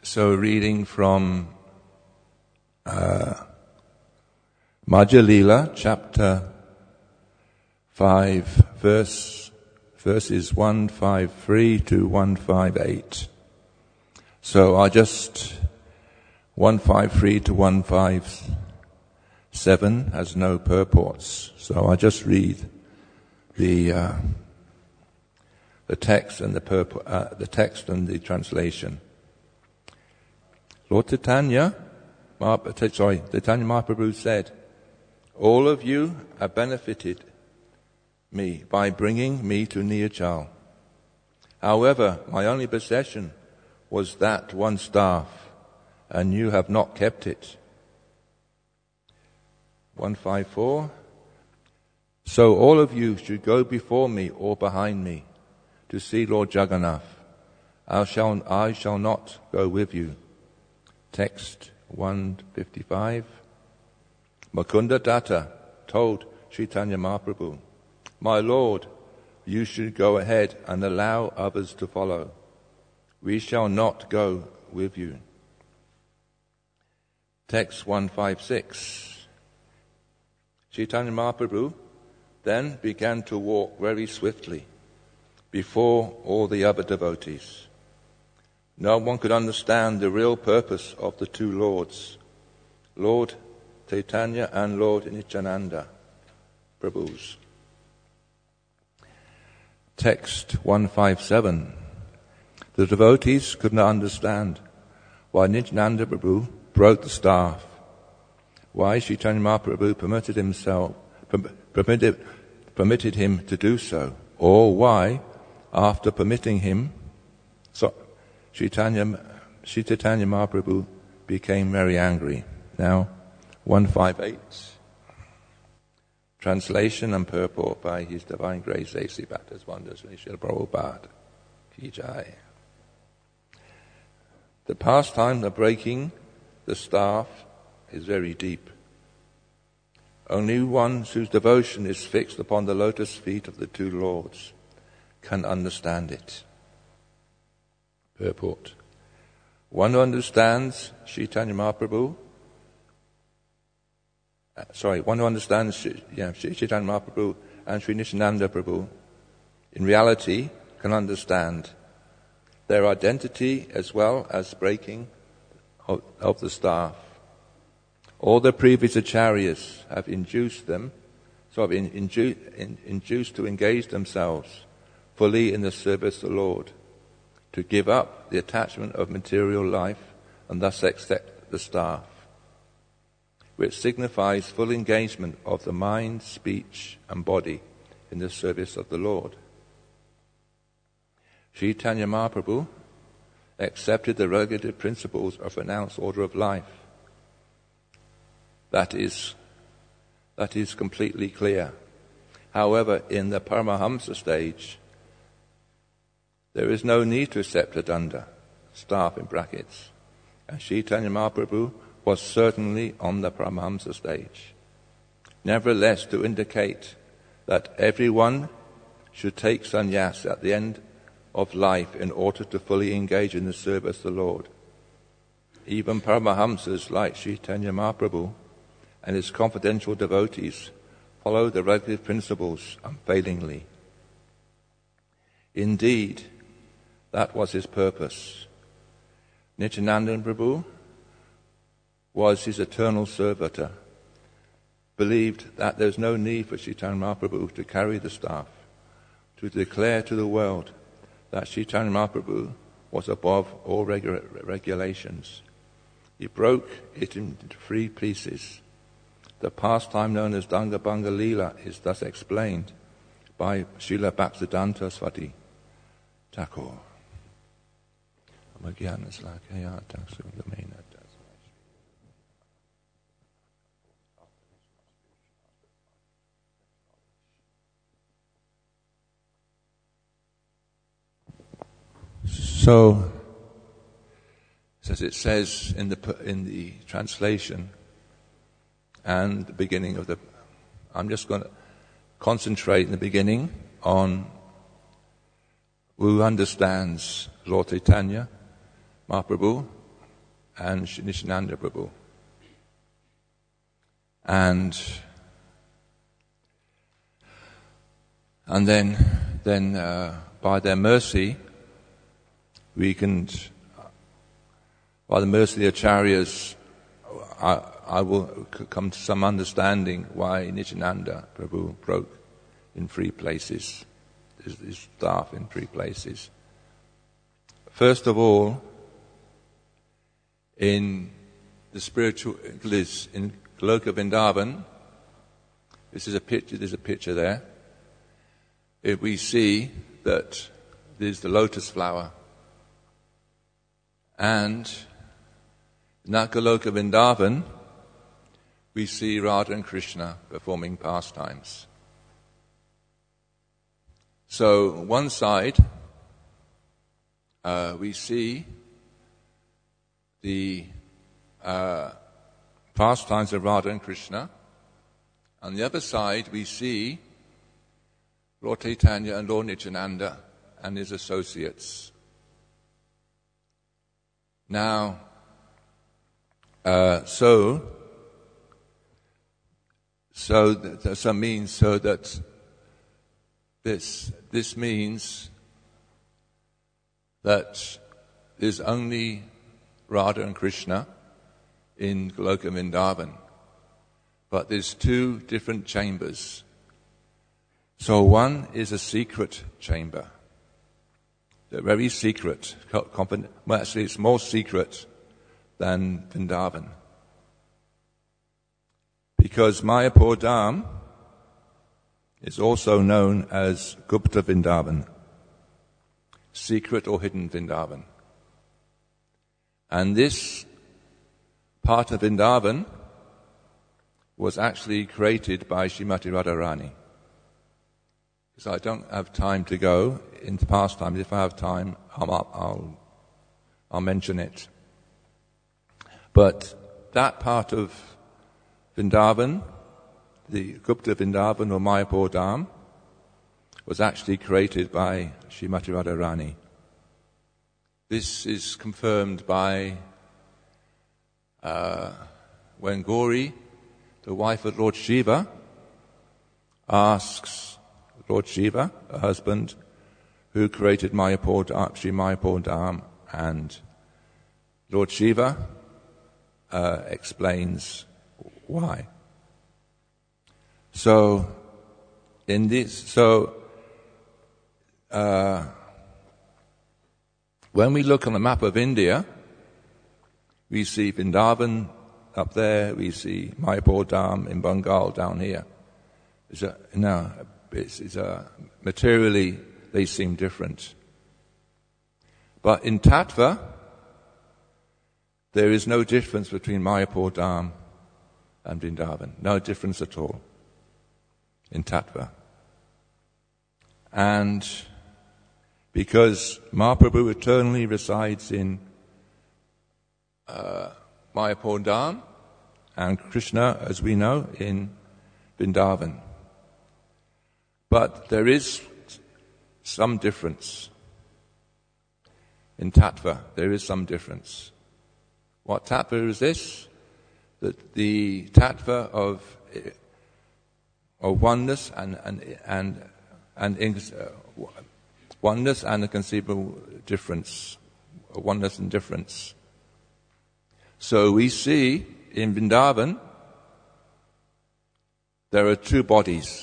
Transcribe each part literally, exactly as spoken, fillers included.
So reading from uh, Madhya Lila, chapter five, verse, verses one fifty-three to one fifty-eight. So I just, one fifty-three to one fifty-seven has no purports. So I just read the uh, the text and the purport, uh, the text and the translation. Lord Chaitanya, sorry, Chaitanya Mahaprabhu said, "All of you have benefited me by bringing me to Niyachal. However, my only possession was that one staff, and you have not kept it." one fifty-four. So all of you should go before me or behind me to see Lord Jagannath. I shall, I shall not go with you. Text one fifty-five. Mukunda Datta told Chaitanya Mahaprabhu, "My Lord, you should go ahead and allow others to follow. We shall not go with you." Text one fifty-six. Chaitanya Mahaprabhu then began to walk very swiftly before all the other devotees. No one could understand the real purpose of the two Lords, Lord Chaitanya and Lord Nityananda Prabhus. Text one fifty-seven. The devotees could not understand why Nityananda Prabhu broke the staff, why Chaitanya Mahaprabhu permitted himself, permitted, permitted him to do so, or why, after permitting him, so Chaitanya, Chaitanya Mahaprabhu became very angry. Now, one fifty-eight. Translation and purport by His Divine Grace A C Bhattas Wonders Srila Prabhupada Ki Jai. The pastime of breaking the staff is very deep. Only one whose devotion is fixed upon the lotus feet of the two Lords can understand it. Purport. One who understands Chaitanya Mahaprabhu, uh, sorry, one who understands yeah, Chaitanya Mahaprabhu and Sri Nityananda Prabhu, in reality can understand their identity as well as breaking of, of the staff. All the previous acharyas have induced them, so have in, indu, in, induced to engage themselves fully in the service of the Lord, to give up the attachment of material life and thus accept the staff, which signifies full engagement of the mind, speech and body in the service of the Lord. Chaitanya Mahaprabhu accepted the regulative principles of renounced order of life. That is, that is completely clear. However, in the Paramahamsa stage, there is no need to accept a danda, staff in brackets, and Chaitanya Mahaprabhu was certainly on the Paramahamsa stage. Nevertheless, to indicate that everyone should take sannyas at the end of life in order to fully engage in the service of the Lord. Even Paramahamsas like Chaitanya Mahaprabhu and his confidential devotees follow the regulative principles unfailingly. Indeed, that was his purpose. Nityananda Prabhu was his eternal servitor, believed that there is no need for Chaitanya Mahaprabhu to carry the staff, to declare to the world that Chaitanya Mahaprabhu was above all regu- regulations. He broke it into three pieces. The pastime known as Danga Banga Lila is thus explained by Srila Bhaktisiddhanta Swati Thakur. So, as it says in the in the translation and the beginning of the, I'm just going to concentrate in the beginning on who understands Lord Chaitanya Mahaprabhu and Nityananda Prabhu. And and then then uh, by their mercy we can, by the mercy of the Acharyas, I, I will come to some understanding why Nityananda Prabhu broke in three places, his, his staff in three places. First of all, in the spiritual bliss in Goloka Vrindavan, this is a picture, there's a picture there. If we see that there's the lotus flower, and in that Goloka Vrindavan, we see Radha and Krishna performing pastimes. So one side, uh, we see the uh, pastimes of Radha and Krishna. On the other side, we see Lord Chaitanya and Lord Nityananda and his associates. Now, uh, so, so that so means so that this this means that there's only Radha and Krishna in Goloka Vrindavan, but there's two different chambers. So one is a secret chamber. They're very secret. Well, actually, it's more secret than Vrindavan. Because Mayapur Dham is also known as Gupta Vrindavan, secret or hidden Vrindavan. And this part of Vrindavan was actually created by Srimati Radharani. So I don't have time to go into pastimes. If I have time, I'll, I'll, I'll mention it. But that part of Vrindavan, the Gupta Vrindavan or Mayapur Dham, was actually created by Srimati Radharani. This is confirmed by uh, when Gauri, the wife of Lord Shiva, asks Lord Shiva, her husband, who created Mayapur Dham, Sri Mayapur Dham, and Lord Shiva uh, explains why. So, in this, so uh, when we look on the map of India, we see Vrindavan up there, we see Mayapur Dham in Bengal down here. It's a, no, it's, it's a, materially they seem different. But in Tattva, there is no difference between Mayapur Dham and Vrindavan. No difference at all in Tattva. And because Mahaprabhu eternally resides in uh, Mayapur Dham, and Krishna, as we know, in Vrindavan. But there is some difference. In Tattva, there is some difference. What Tattva is this? That the Tattva of of oneness and and and and uh, oneness and a conceivable difference, oneness and difference. So we see in Vrindavan there are two bodies,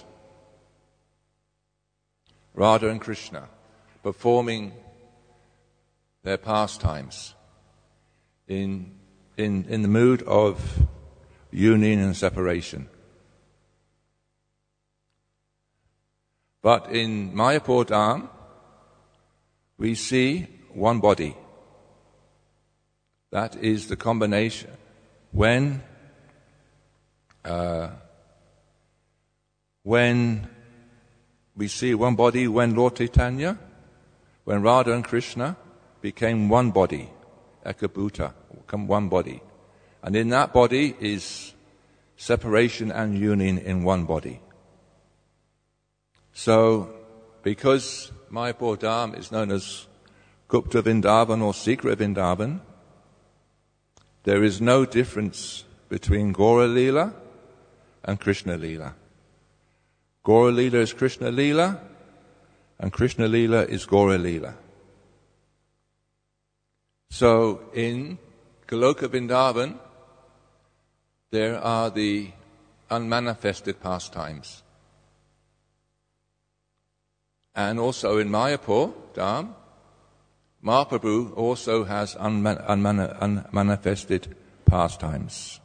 Radha and Krishna, performing their pastimes in in in the mood of union and separation. But in Mayapur Dham, we see one body. That is the combination. When uh, when we see one body, when Lord Chaitanya, when Radha and Krishna became one body, Ekabhuta, become one body. And in that body is separation and union in one body. So, because Mayapur Dham is known as Gupta Vrindavan or Secret Vrindavan, there is no difference between Gaura Leela and Krishna Leela. Gaura Leela is Krishna Leela, and Krishna Leela is Gaura Leela. So in Goloka Vrindavan, there are the unmanifested pastimes. And also in Mayapur, Dham, Mahaprabhu also has unman- unman- unmanifested pastimes.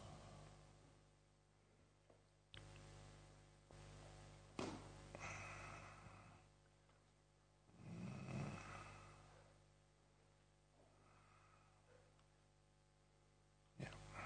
Yeah.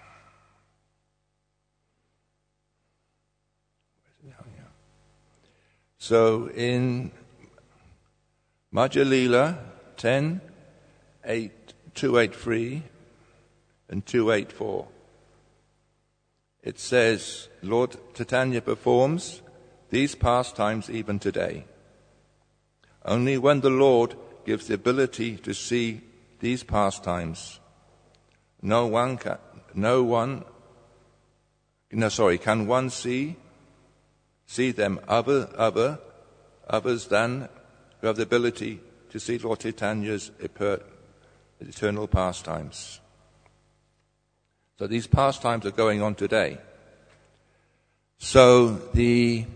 So in Madhya Leela ten, eight, two eighty-three and two eighty-four, it says, Lord Chaitanya performs these pastimes even today. Only when the Lord gives the ability to see these pastimes, no one can, no one, no, sorry, can one see, see them other, other, others than who have the ability to see Lord Chaitanya's eternal pastimes. So these pastimes are going on today. So the,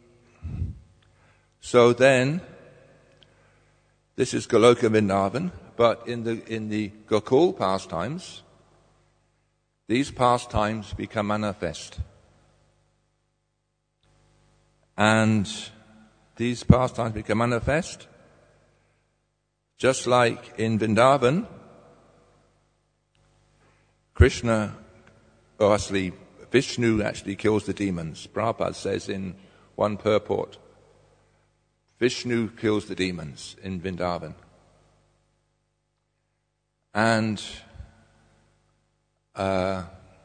so then, this is Goloka Vrindavan, but in the, in the Gokul pastimes, these pastimes become manifest. And these pastimes become manifest, just like in Vrindavan, Krishna, or actually Vishnu actually kills the demons. Prabhupada says in one purport, Vishnu kills the demons in Vrindavan. And uh,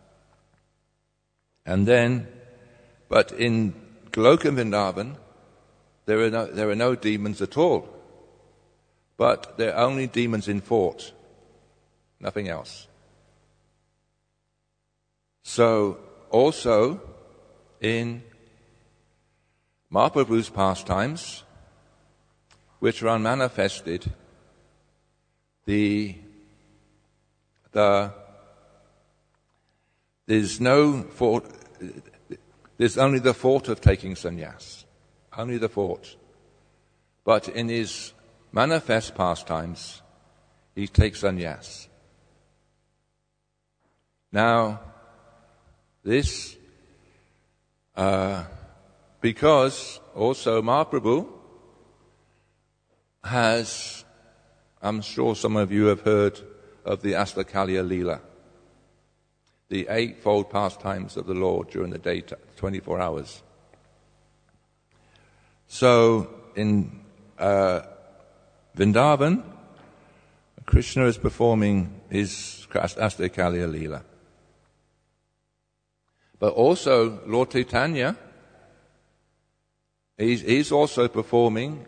and then, but in Goloka Vrindavan, there are no, there are no demons at all. But they're only demons in thought, nothing else. So, also, in Mahaprabhu's pastimes, which are unmanifested, the, the, there's no thought, there's only the thought of taking sannyas, only the thought. But in his manifest pastimes, he takes sannyas. Now, this, uh, because also Mahaprabhu has, I'm sure some of you have heard of the Astakalya Leela, the eightfold pastimes of the Lord during the day, twenty-four hours. So, in uh, Vrindavan, Krishna is performing his Astakalya Leela. But also, Lord Chaitanya, he's, he's also performing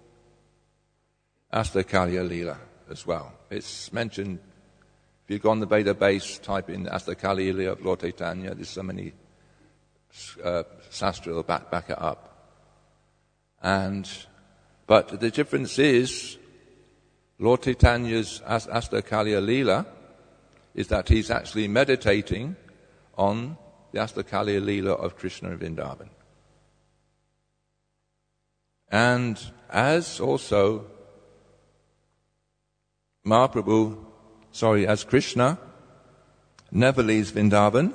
Astakalya Leela as well. It's mentioned, if you go on the database, type in Astakalya Leela of Lord Chaitanya, there's so many uh, sastra will back, back it up. And, but the difference is, Lord Chaitanya's Astakalya Leela is that he's actually meditating on the Astakalya Leela of Krishna in Vrindavan. And as also Mahaprabhu, sorry, as Krishna never leaves Vrindavan,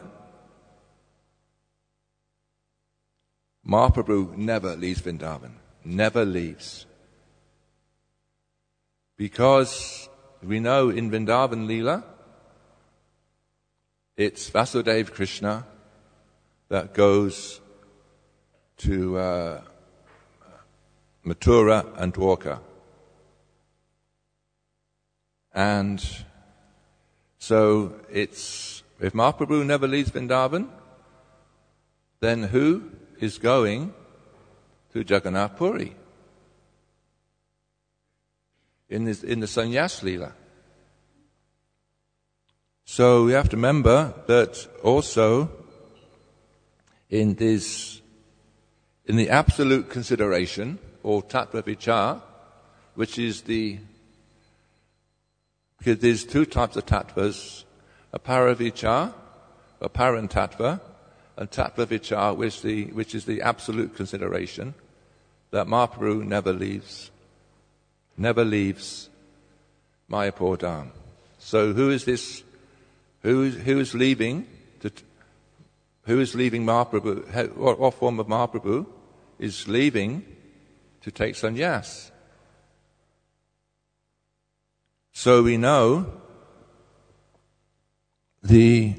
Mahaprabhu never leaves Vrindavan, never leaves. Because we know in Vrindavan Leela, it's Vasudeva Krishna that goes to uh, Mathura and Dwarka. And so it's, if Mahaprabhu never leaves Vrindavan, then who is going to Jagannath Puri? In, this, in the Sannyas Leela. So we have to remember that also in this, in the absolute consideration, or tattva vichar, which is the, because there's two types of tattvas, apara vichar, apparent tattva, and tattva vichar, which, the, which is the absolute consideration, that Mahaprabhu never leaves, never leaves Mayapur Dham. So who is this, who is, who is leaving, to, who is leaving Mahaprabhu, what, what form of Mahaprabhu is leaving to take sannyas? So we know the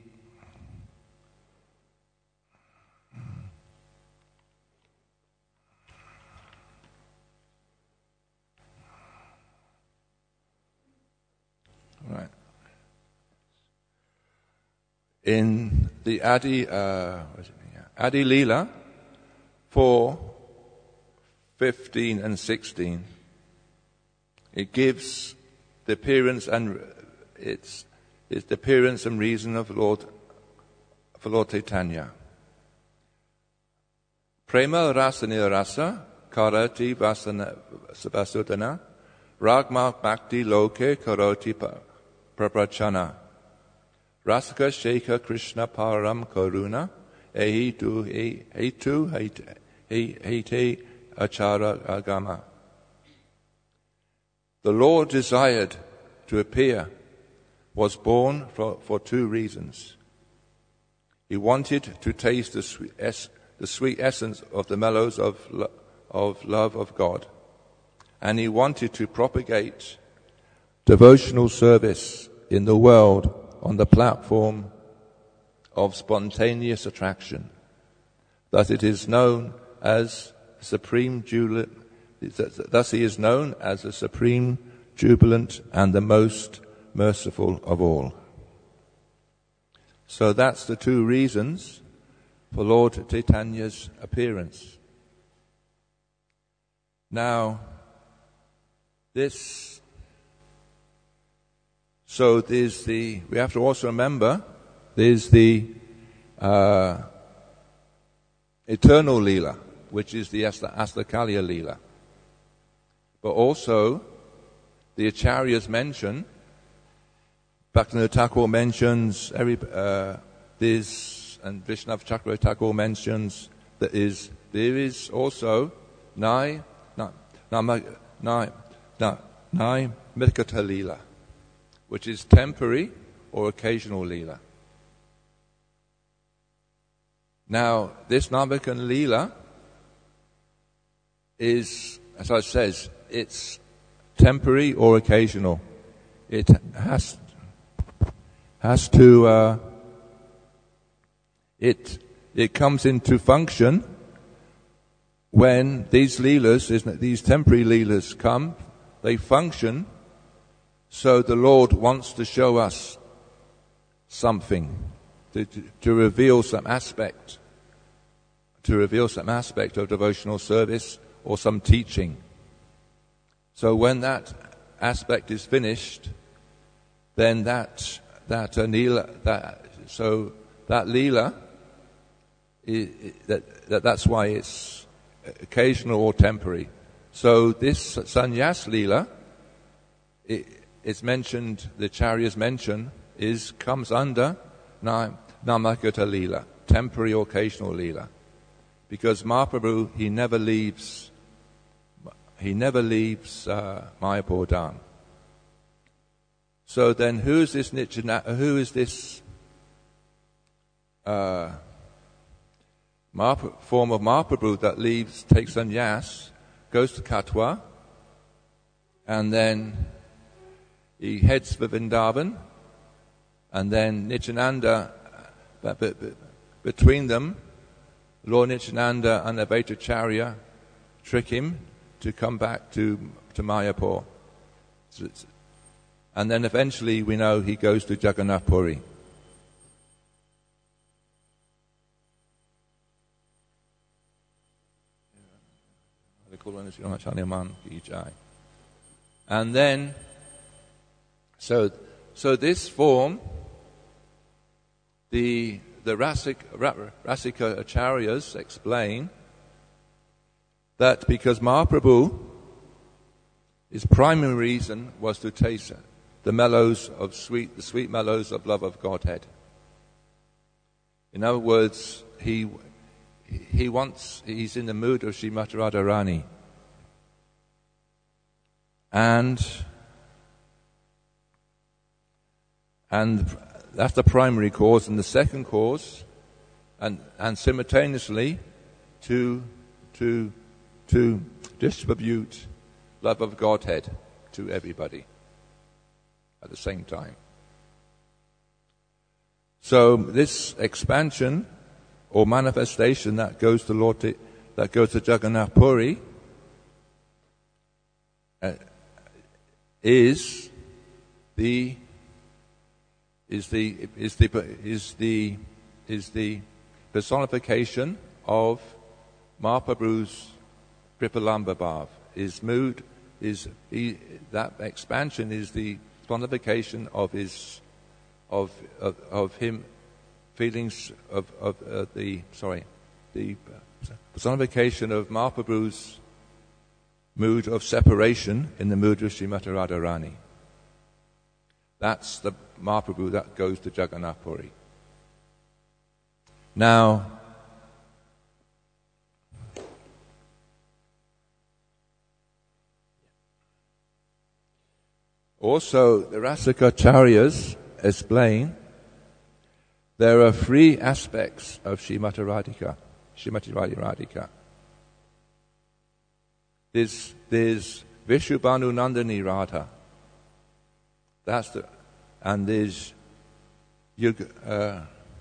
right in the Adi uh, Adi Leela four, fifteen and sixteen, it gives the appearance and it's, it's the appearance and reason of Lord for Lord Chaitanya. Prema rasa nirasa karati vasana vasudana ragma bhakti loke karoti praprachana rasaka shekha Krishna param karuna ehitu ehitu hete achara agama. The Lord desired to appear, was born for, for two reasons. He wanted to taste the sweet, es, the sweet essence of the mellows of, lo, of love of God. And he wanted to propagate devotional service in the world on the platform of spontaneous attraction. Thus it is known as supreme jubilant. Thus he is known as the supreme, jubilant, and the most merciful of all. So that's the two reasons for Lord Chaitanya's appearance. Now, this, so there's the, we have to also remember, there's the uh, eternal Leela, which is the Astakalya Leela. But also, the Acharyas mention, Bhaktivinoda Thakur mentions, every, uh, this, and Vishnav Chakravarti Thakur mentions, that is, there is also Nai, Nai, Nai, Nai, Nai Mikata Leela, which is temporary or occasional Leela. Now, this Namakan Leela is, as I says, it's temporary or occasional. It has has to uh, it it comes into function when these leelas, these temporary leelas come. They function so the Lord wants to show us something, to, to, to reveal some aspect, to reveal some aspect of devotional service or some teaching. So when that aspect is finished, then that that uh, Leela, that so that Leela, is, that, that that's why it's occasional or temporary. So this Sannyas Leela, it, it's mentioned, the Acharyas mention, is comes under Namakata Leela, temporary or occasional Leela, because Mahaprabhu, he never leaves. He never leaves uh, Mayapur Dham. So then, who is this Nityananda? Who is this uh, Mahap- form of Mahaprabhu that leaves, takes sannyas, goes to Katwa, and then he heads for Vrindavan, and then Nityananda, uh, b- b- between them, Lord Nityananda and Advaitacharya trick him to come back to, to Mayapur. And then eventually we know he goes to Jagannath Puri. And then, so, so this form the the Rasik, Rasika Acharyas explain that because Mahaprabhu, his primary reason was to taste the mellows of sweet, the sweet mellows of love of Godhead. In other words, he he wants, he's in the mood of Srimati Radharani. And and that's the primary cause, and the second cause, and and simultaneously to to to distribute love of Godhead to everybody at the same time. So this expansion or manifestation that goes to Lord T- that goes to Jagannath Puri uh, is the is the is the is the is the personification of Mahaprabhu's Kripalamba Bhav. His mood is he, that expansion is the personification of his of of, of him feelings of of uh, the sorry the personification of Mahaprabhu's mood of separation in the mood of Srimati Radharani. That's the Mahaprabhu that goes to Jagannath Puri. Now, also the Rasikacharyas explain there are three aspects of Srimati Radhika, Srimati Radhika. There's, there's Vishubhanu Nandini Radha. That's the, and there's Yug, uh,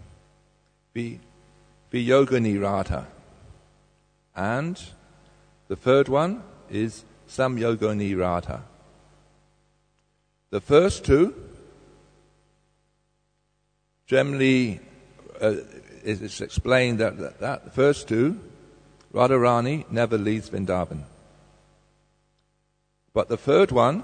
Viyogini Radha. And the third one is Samyogini Radha. The first two, generally, uh, it's explained that, that, that the first two, Radharani never leaves Vrindavan. But the third one,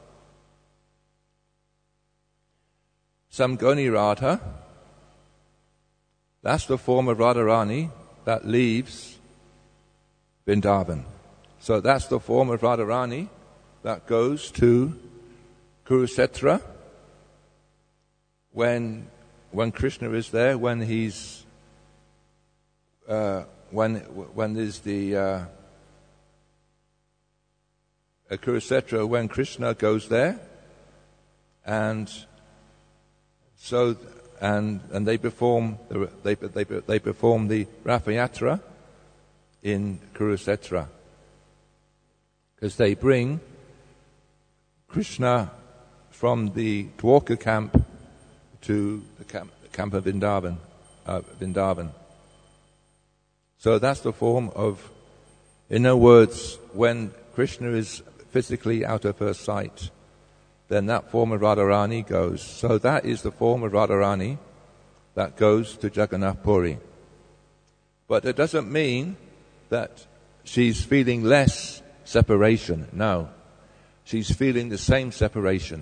Samgoni Radha, that's the form of Radharani that leaves Vrindavan. So that's the form of Radharani that goes to Kurukshetra when when Krishna is there, when he's uh, when when there's the uh, Kurukshetra, when Krishna goes there, and so and and they perform the, they they they perform the Ratha Yatra in Kurukshetra, because they bring Krishna from the Dwarka camp to the camp, the camp of Vrindavan, uh, Vrindavan. So that's the form of, in other words, when Krishna is physically out of her sight, then that form of Radharani goes. So that is the form of Radharani that goes to Jagannath Puri. But it doesn't mean that she's feeling less separation. No. She's feeling the same separation.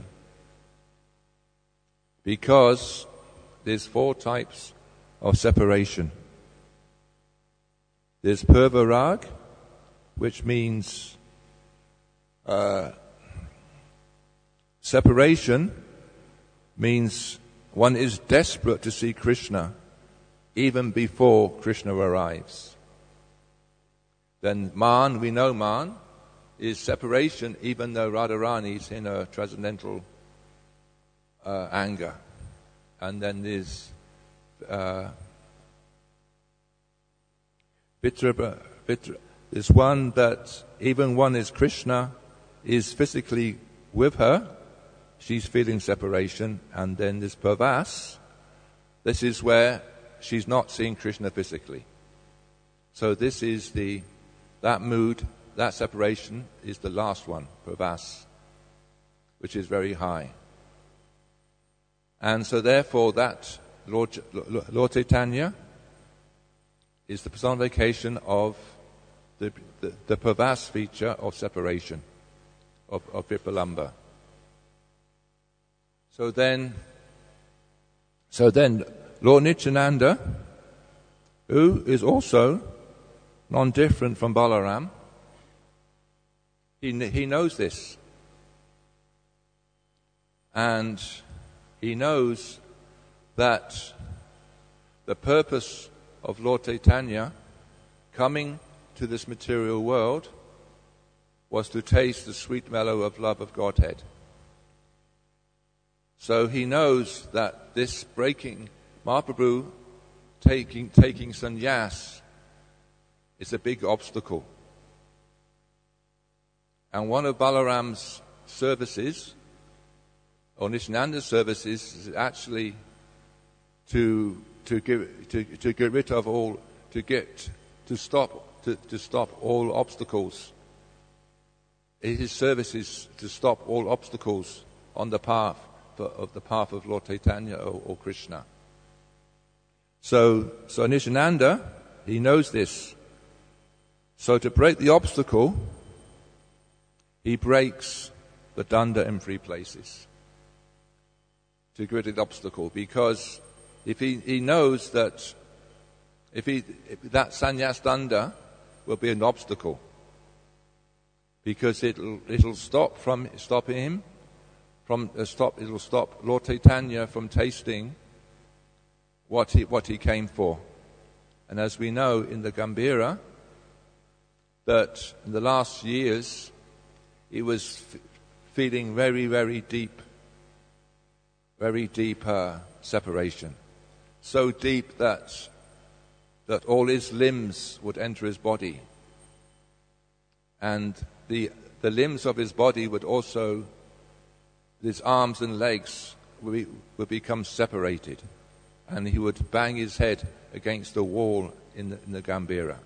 Because there's four types of separation. There's Purvarag, which means uh, separation means one is desperate to see Krishna even before Krishna arrives. Then Man, we know Man, is separation even though Radharani is in a transcendental uh, anger. And then there's uh, Vitra, Vitra, there's one that even one is Krishna, is physically with her, she's feeling separation. And then there's Purvas, this is where she's not seeing Krishna physically. So this is the, that mood, that separation is the last one, Purvas, which is very high. And so therefore that Lord, Lord Chaitanya is the personification of the, the, the Purvas feature of separation, of, of Kripalamba. So then, so then Lord Nityananda, who is also non-different from Balaram, he, he knows this. And he knows that the purpose of Lord Chaitanya coming to this material world was to taste the sweet mellow of love of Godhead. So he knows that this breaking, Mahaprabhu taking, taking sannyas is a big obstacle. And one of Balaram's services, or Nityananda's services, is actually to to give to, to get rid of all to get to stop to, to stop all obstacles. His service is to stop all obstacles on the path of the path of Lord Chaitanya or, or Krishna. So, so Nityananda, he knows this. So to break the obstacle, he breaks the danda in three places to get rid of the obstacle. Because if he, he knows that if he if that sannyas danda will be an obstacle, because it'll it'll stop from stopping him from uh, stop it'll stop Lord Chaitanya from tasting what he what he came for. And as we know in the Gambhira, that in the last years he was f- feeling very very deep, very deep uh, separation, so deep that that all his limbs would enter his body, and the the limbs of his body would also, his arms and legs would, be, would become separated, and he would bang his head against the wall in the, in the Gambhira.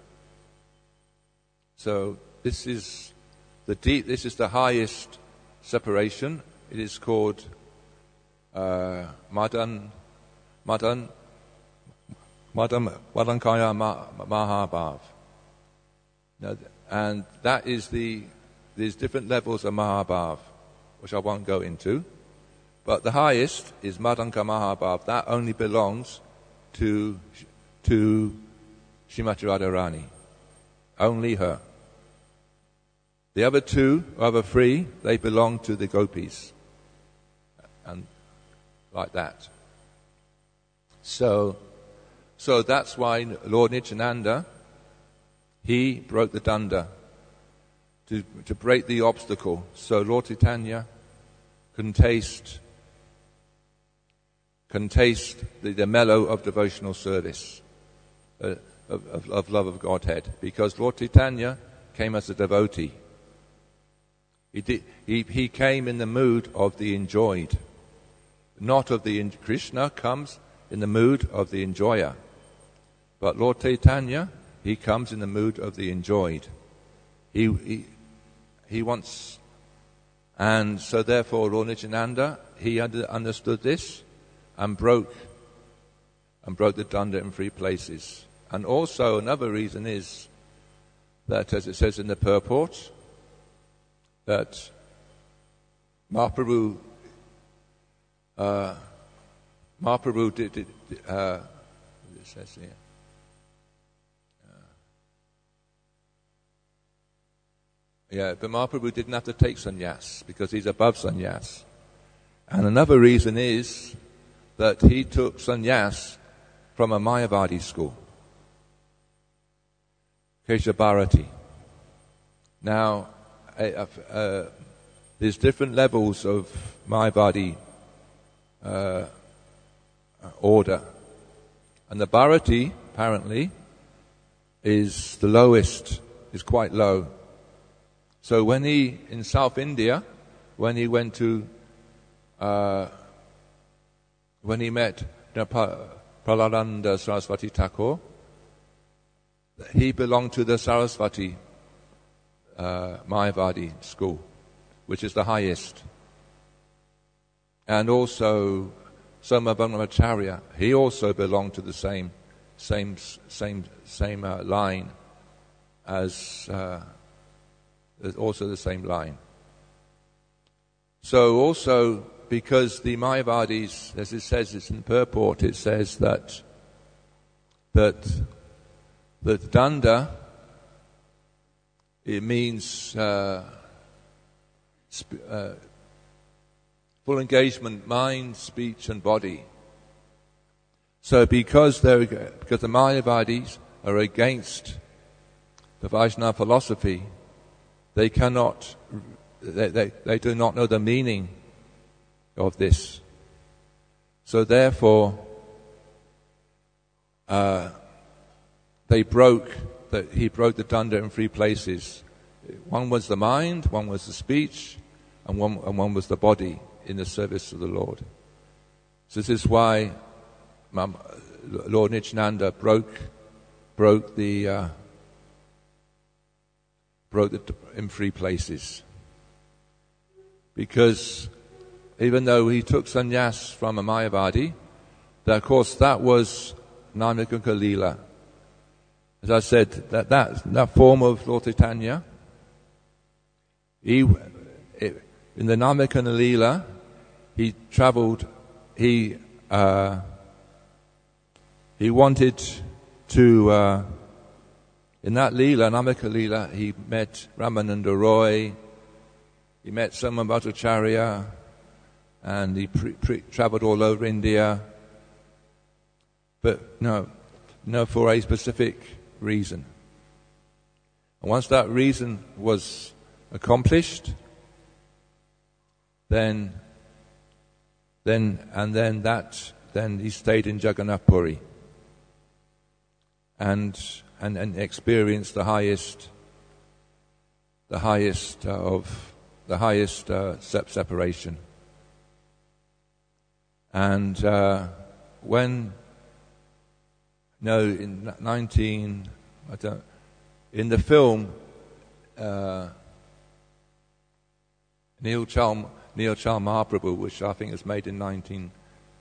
So this is the deep. This is the highest separation. It is called uh, Madan Madan Madan Madankaya Mahabhav. Now, and that is the there's different levels of Mahabhav, which I won't go into. But the highest is Madanka Mahabhav. That only belongs to to Srimati Radharani. Only her. The other two, other three, they belong to the gopis. And like that. So, so that's why Lord Nityananda, he broke the danda to, to break the obstacle. So Lord Chaitanya can taste, can taste the, the mellow of devotional service, uh, of, of, of love of Godhead. Because Lord Chaitanya came as a devotee. He, did, he, he came in the mood of the enjoyed. Not of the, Krishna comes in the mood of the enjoyer. But Lord Chaitanya, he comes in the mood of the enjoyed. He, he, he wants, and so therefore Lord Nityananda, he under, understood this and broke, and broke the danda in three places. And also another reason is that, as it says in the purport, that Mahaprabhu, uh, Mahaprabhu did, did uh, it says here, Yeah, but Mahaprabhu didn't have to take sannyas because he's above sannyas. And another reason is that he took sannyas from a Mayavadi school, Keshabharati. Now, uh, uh, there's different levels of Mayavadi uh, order. And the Bharati, apparently, is the lowest, is quite low. So when he, in South India, when he went to, uh, when he met you know, Prahaladanda Saraswati Thakur, he belonged to the Saraswati uh, Mayavadi school, which is the highest. And also Somabhagamacharya, he also belonged to the same, same, same, same uh, line as. Uh, also the same line. So also because the Mayavadis, as it says, it's in purport, it says that that that danda, it means uh, sp- uh, full engagement, mind, speech, and body. So, because they're because the Mayavadis are against the Vaishnava philosophy, they cannot, they, they, they do not know the meaning of this. So therefore, uh, they broke, that he broke the danda in three places. One was the mind, one was the speech, and one, and one was the body in the service of the Lord. So this is why Lord Nityananda broke, broke the, uh, broke it in three places. Because even though he took sannyas from a Mayavadi, that of course that was Namakanka Leela. As I said, that, that, that form of Lord Chaitanya, he, it, in the Namakanka Leela, he travelled, he, uh, he wanted to, uh, in that Leela, Namaka Leela, he met Ramananda Roy, he met Soma Bhattacharya, and he pre- pre- travelled all over India. But no, no, for a specific reason. And once that reason was accomplished, then, then, and then that, then he stayed in Jagannath Puri. And, and, and experienced the highest, the highest uh, of, the highest uh, separation. And uh, when, no, in nineteen, I don't, in the film, uh, Neil Chal, Neil Chal Mahaprabhu, which I think was made in nineteen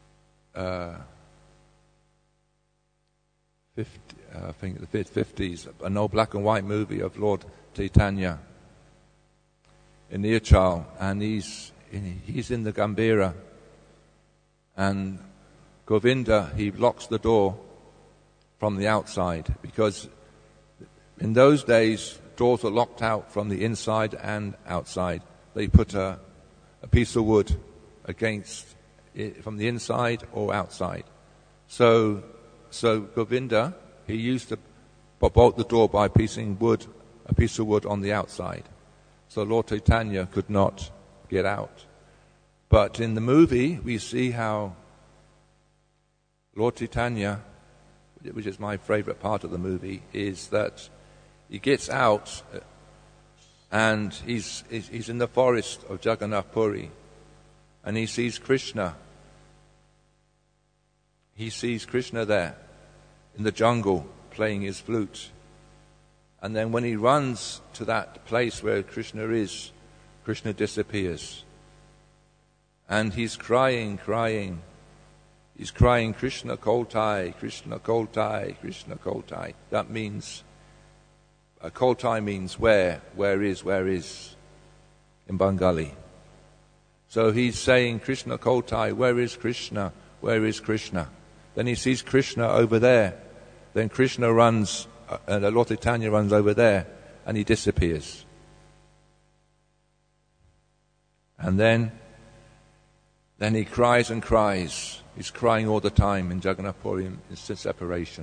fifty, uh, I think the fifties, an old black and white movie of Lord Chaitanya in Neil Chal, and he's in, he's in the Gambhira. And Govinda, he locks the door from the outside, because in those days, doors were locked out from the inside and outside. They put a, a piece of wood against it from the inside or outside. So, so Govinda, he used to bolt the door by piecing wood, a piece of wood on the outside. So Lord Chaitanya could not get out. But in the movie, we see how Lord Chaitanya, which is my favorite part of the movie, is that he gets out and he's, he's in the forest of Jagannath Puri, and he sees Krishna. He sees Krishna there in the jungle playing his flute. And then when he runs to that place where Krishna is, Krishna disappears. And he's crying, crying. He's crying, Krishna Koltai, Krishna Koltai, Krishna Koltai. That means, uh, Koltai means where, where is, where is, in Bengali. So he's saying, Krishna Koltai, where is Krishna, where is Krishna? Then he sees Krishna over there. Then Krishna runs, uh, and Lord Chaitanya runs over there, and he disappears. And then, then he cries and cries. He's crying all the time in Jagannath Puri in separation.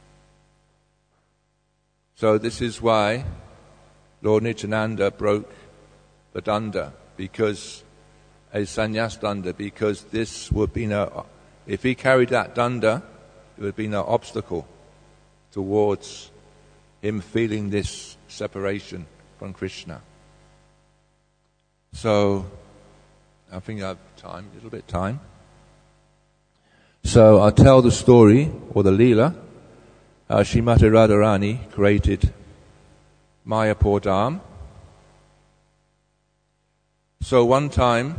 So this is why Lord Nityananda broke the danda, because a sannyas danda, because this would be no, if he carried that danda, it would be no obstacle towards him feeling this separation from Krishna. So, I think I have time, a little bit of time. So I'll tell the story, or the Leela, how Srimati Radharani created Mayapur Dham. So one time,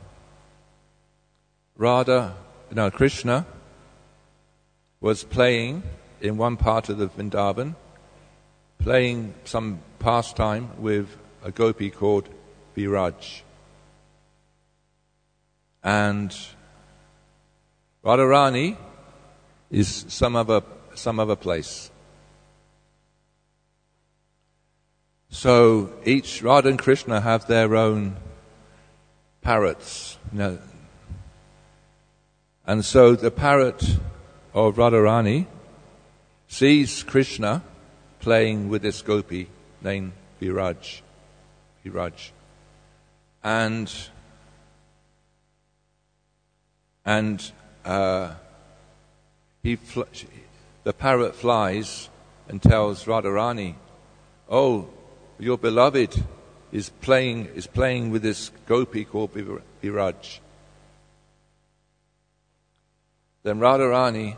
Radha, no, Krishna was playing in one part of the Vrindavan, playing some pastime with a gopi called Viraj. and Radharani is some other some other place. So each Radha and Krishna have their own parrots, you know. And so the parrot of Radharani sees Krishna playing with this gopi named Viraj, Viraj, and and uh, he fl- the parrot flies and tells Radharani, "Oh, your beloved is playing is playing with this gopi called Viraj." Then Radharani,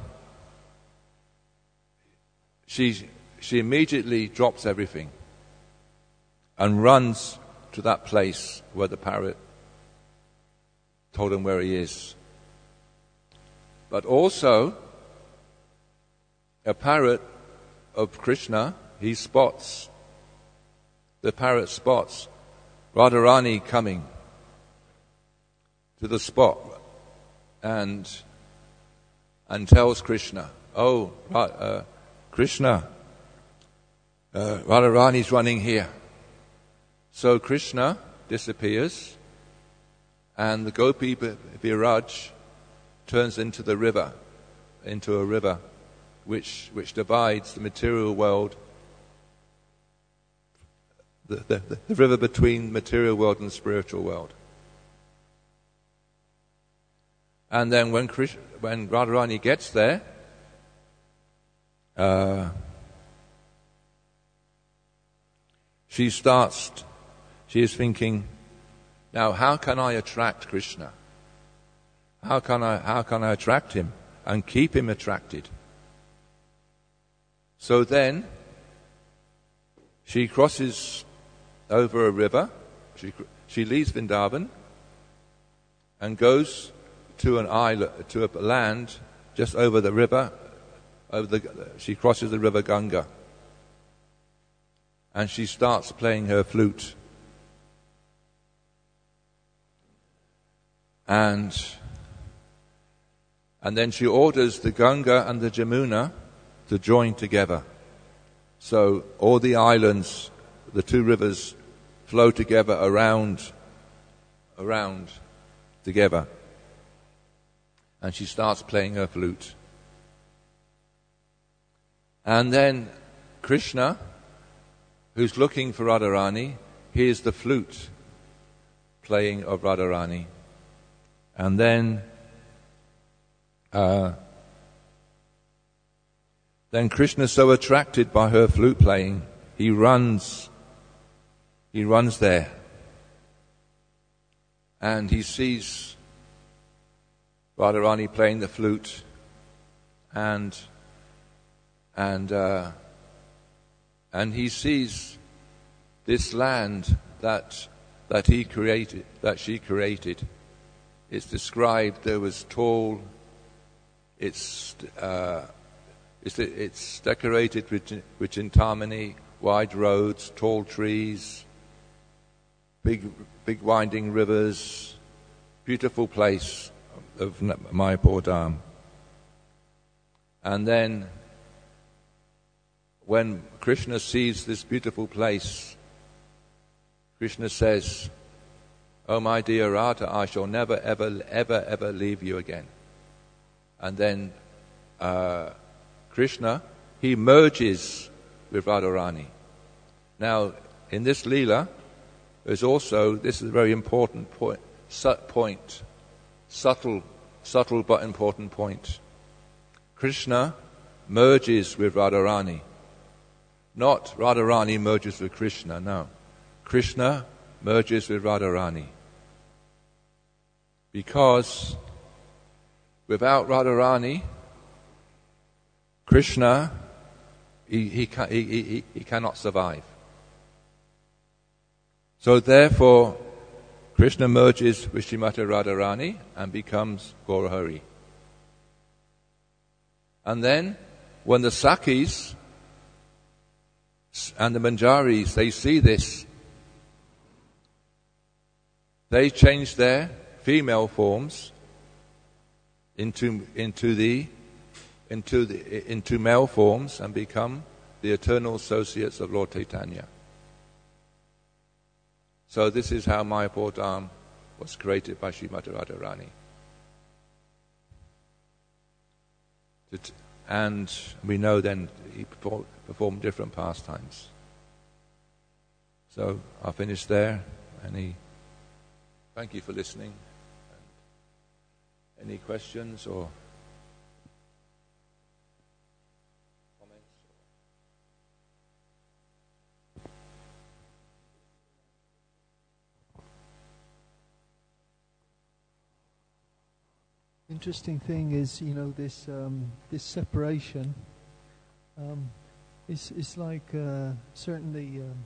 she she immediately drops everything and runs to that place where the parrot told him where he is. But also, a parrot of Krishna, he spots, the parrot spots Radharani coming to the spot and and tells Krishna, "Oh, uh, Krishna, uh, Radharani's running here." So Krishna disappears, and the gopi Viraj turns into the river, into a river, which which divides the material world, the, the, the river between the material world and the spiritual world. And then when Krishna, when Radharani gets there, uh, she starts, she is thinking, now how can I attract Krishna? How can I, how can I attract him and keep him attracted? So then, she crosses over a river, she, she leaves Vrindavan and goes to an island, to a land just over the river. Over the, she crosses the river Ganga, and she starts playing her flute. And and then she orders the Ganga and the Jamuna to join together. So all the islands, the two rivers, flow together around, around together. And she starts playing her flute. And then Krishna, who's looking for Radharani, hears the flute playing of Radharani. And then uh, then Krishna, so attracted by her flute playing, he runs, he runs there. And he sees Radharani playing the flute, and and uh, and he sees this land that that he created, that she created. It's described there was tall. It's uh, it's it's decorated with with chintamani, wide roads, tall trees, big big winding rivers, beautiful place of Mayapur Dham. And then when Krishna sees this beautiful place, Krishna says, "Oh my dear Radha, I shall never ever ever ever leave you again." And then uh, Krishna, he merges with Radharani. Now in this Leela, there's also, this is a very important point, su- point subtle, subtle but important point. Krishna merges with Radharani. Not Radharani merges with Krishna, no. Krishna merges with Radharani. Because without Radharani, Krishna, he, he, he, he, he cannot survive. So therefore, Krishna merges with Srimati Radharani and becomes Gaurahari. And then, when the Sakhis and the Manjaris, they see this, they change their female forms into into the into the into male forms and become the eternal associates of Lord Chaitanya. So this is how Mayapur Dham was created by Srimati Radharani. And we know then he performed different pastimes. So I'll finish there. Any, thank you for listening. Any questions or comments? Interesting thing is, you know, this um, this separation. Um, it's it's like uh, certainly. Um,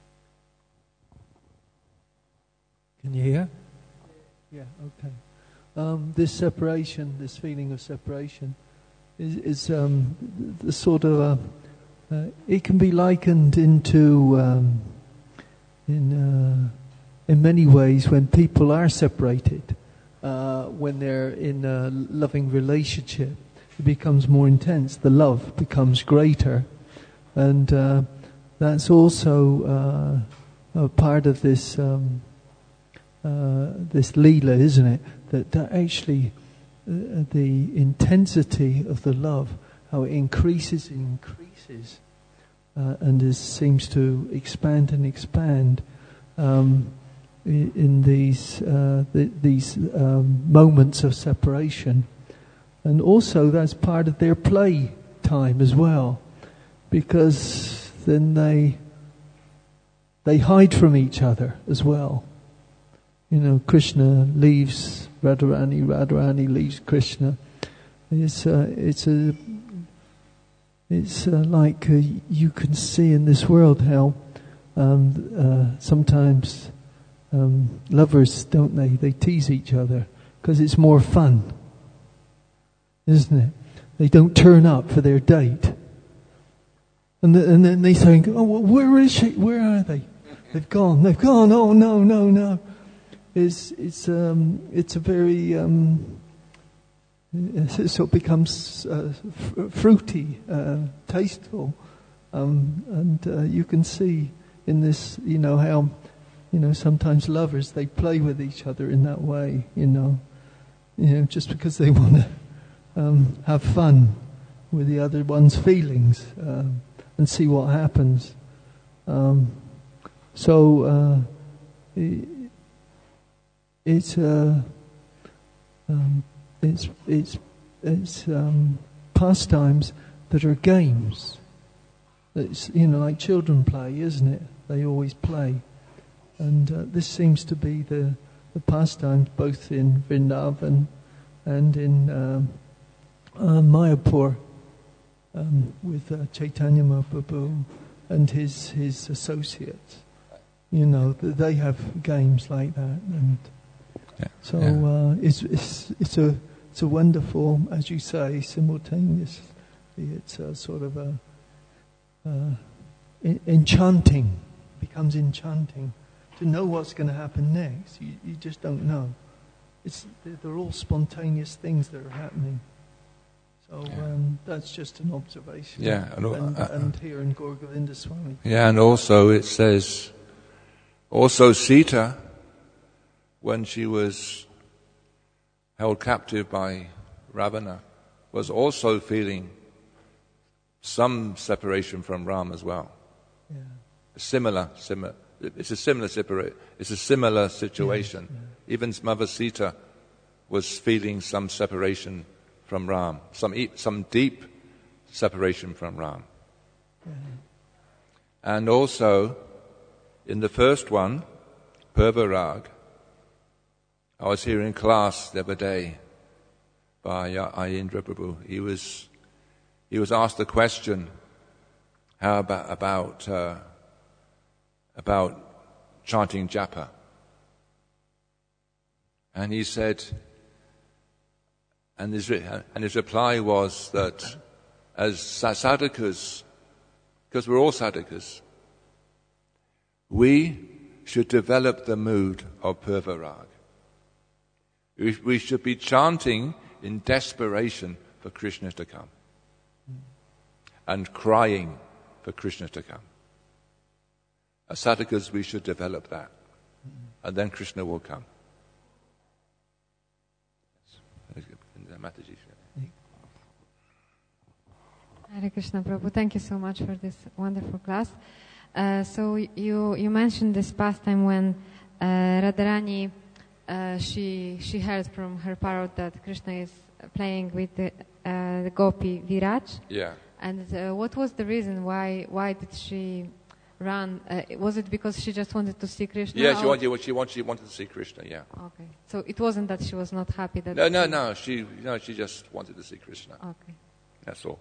can you hear? Yeah. Okay. Um, this separation, this feeling of separation, is, is um, the, the sort of. Uh, uh, it can be likened into um, in uh, in many ways when people are separated. Uh, when they're in a loving relationship, it becomes more intense. The love becomes greater, and uh, that's also uh, a part of this um, uh, this leela, isn't it? That, that actually uh, the intensity of the love, how it increases and increases, uh, and is, seems to expand and expand. Um, in these uh, the, these um, moments of separation, and also that's part of their play time as well, because then they they hide from each other as well. You know, Krishna leaves Radharani, Radharani leaves Krishna. It's uh, it's a it's uh, like uh, you can see in this world how um, uh, sometimes. Um, lovers, don't they? They tease each other because it's more fun, isn't it? They don't turn up for their date, and the, and then they say, "Oh, well, where is she? Where are they? They've gone. They've gone. Oh no, no, no!" It's it's um it's a very um it sort of becomes uh, f- fruity, uh, tasteful, um, and uh, you can see in this, you know, how. You know, sometimes lovers, they play with each other in that way, you know, you know, just because they want to um, have fun with the other one's feelings um, and see what happens. Um, so uh, it, it's uh, um, it's it's it's um, pastimes that are games. It's, you know, like children play, isn't it? They always play. And uh, this seems to be the, the pastimes both in Vrindavan and in um, uh, Mayapur um, with uh, Chaitanya Mahaprabhu and his his associates. You know, they have games like that, and yeah, so yeah. Uh, it's it's it's a it's a wonderful, as you say, simultaneous. It's a sort of a uh, enchanting, becomes enchanting. To know what's going to happen next, you, you just don't know. It's they're, they're all spontaneous things that are happening. So yeah. um, that's just an observation. Yeah, and, and, uh, and here in Gaura Govinda Swami. Yeah, and also it says, also Sita, when she was held captive by Ravana, was also feeling some separation from Ram as well. Yeah. Similar, similar. It's a similar separate. It's a similar situation. Yes, yeah. Even Mother Sita was feeling some separation from Ram, some some deep separation from Ram. Yeah. And also, in the first one, Purva Rag, I was here in class the other day by uh, Ayendra Prabhu. He was he was asked a question, how about about. Uh, about chanting japa. And he said, and his, and his reply was that as sadhakas, because we're all sadhakas, we should develop the mood of Purva Rag. We, we should be chanting in desperation for Krishna to come. And crying for Krishna to come. As sadhakas, we should develop that. And then Krishna will come. Mataji. Hare Krishna Prabhu, thank you so much for this wonderful class. Uh, so you you mentioned this pastime when uh, Radharani uh, she she heard from her parrot that Krishna is playing with the, uh, the gopi Viraj. Yeah. And uh, what was the reason why why did she run? Uh, was it because she just wanted to see Krishna? Yeah, she wanted she wanted she wanted to see Krishna. Yeah. Okay, so it wasn't that she was not happy that. No, no, no. She no, she just wanted to see Krishna. Okay. That's all.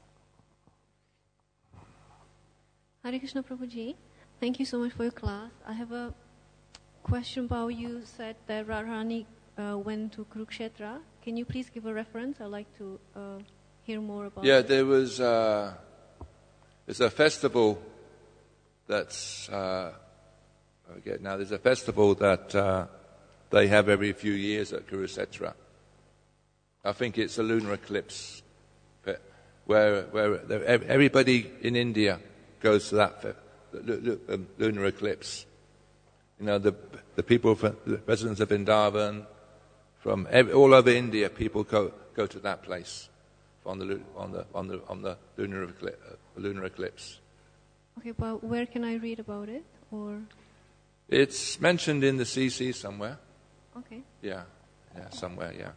Hare Krishna Prabhuji, thank you so much for your class. I have a question about you said that Radharani uh, went to Kurukshetra. Can you please give a reference? I'd like to uh, hear more about Yeah, it. there was uh, there's a festival that's uh, I forget now. There's a festival that uh, they have every few years at Kurukshetra. I think it's a lunar eclipse, where where everybody in India goes to that um, lunar eclipse. You know, the the people, from, the residents of Vrindavan, from every, all over India, people go go to that place on the on the on the on the lunar eclipse. Uh, lunar eclipse. Okay, but where can I read about it? Or it's mentioned in the C C somewhere. Okay. Yeah, yeah, somewhere. Yeah.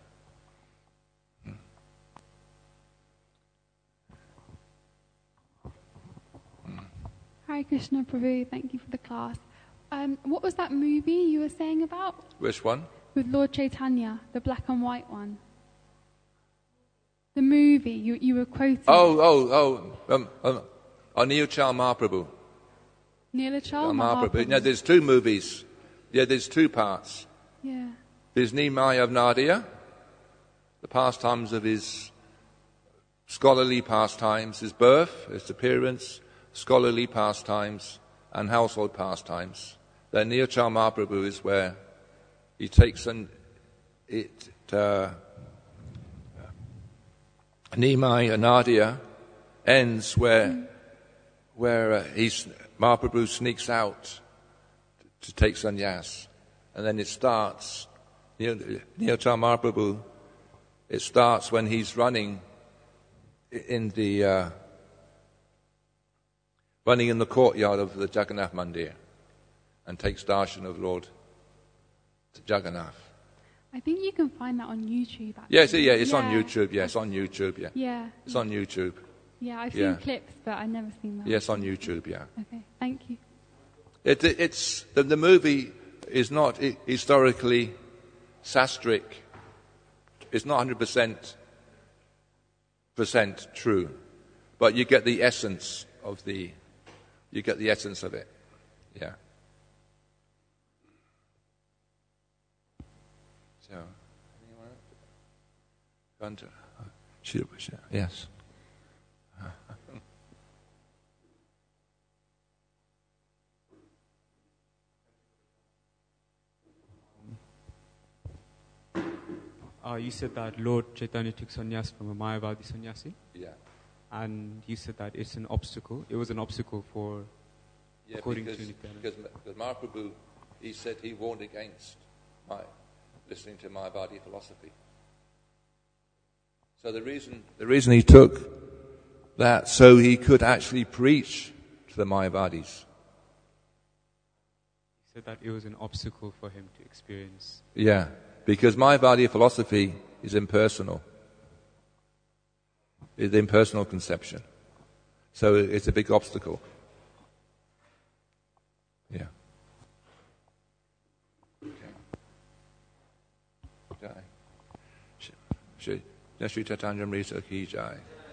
Hare Krishna Prabhu, thank you for the class. Um, what was that movie you were saying about? Which one? With Lord Chaitanya, the black and white one. The movie you you were quoting. Oh, oh, oh, um, um, Anil Chal Mahaprabhu. Neelachal Mahaprabhu. Mahaprabhu. No, there's two movies. Yeah, there's two parts. Yeah. There's Nimai of Nadia, the pastimes of his scholarly pastimes, his birth, his appearance, scholarly pastimes, and household pastimes. Then Neelachal Mahaprabhu is where he takes an it. Uh, Nimai and Nadia ends where mm. where uh, he's, Mahaprabhu sneaks out to, to take sannyas, and then it starts. Neelachal Mahaprabhu. It starts when he's running in the uh, running in the courtyard of the Jagannath Mandir, and takes darshan of Lord Jagannath. I think you can find that on YouTube. Actually. Yes, yeah, it's yeah. on YouTube. Yes, on YouTube. Yeah, yeah, it's on YouTube. Yeah, I've yeah. seen clips, but I've never seen that. Yes, on YouTube. Yeah. Okay, thank you. It, it, it's the, the movie is not I- historically sastric. It's not one hundred percent percent true, but you get the essence of the you get the essence of it. Yeah. So, anyone else? Yes. Uh, you said that Lord Chaitanya took sannyas from a Mayavadi sannyasi. Yeah. And you said that it's an obstacle. It was an obstacle for, yeah, according because, to Nityananda. Because, because Mahaprabhu, he said he warned against my listening to Mayavadi philosophy. So the reason the reason he took that, so he could actually preach to the Mayavadis. He said that it was an obstacle for him to experience. Yeah, because Mayavadi philosophy is impersonal. It's the impersonal conception. So it's a big obstacle. Yeah. Okay. Jai. Shri Chaitanya Amrita ki jai.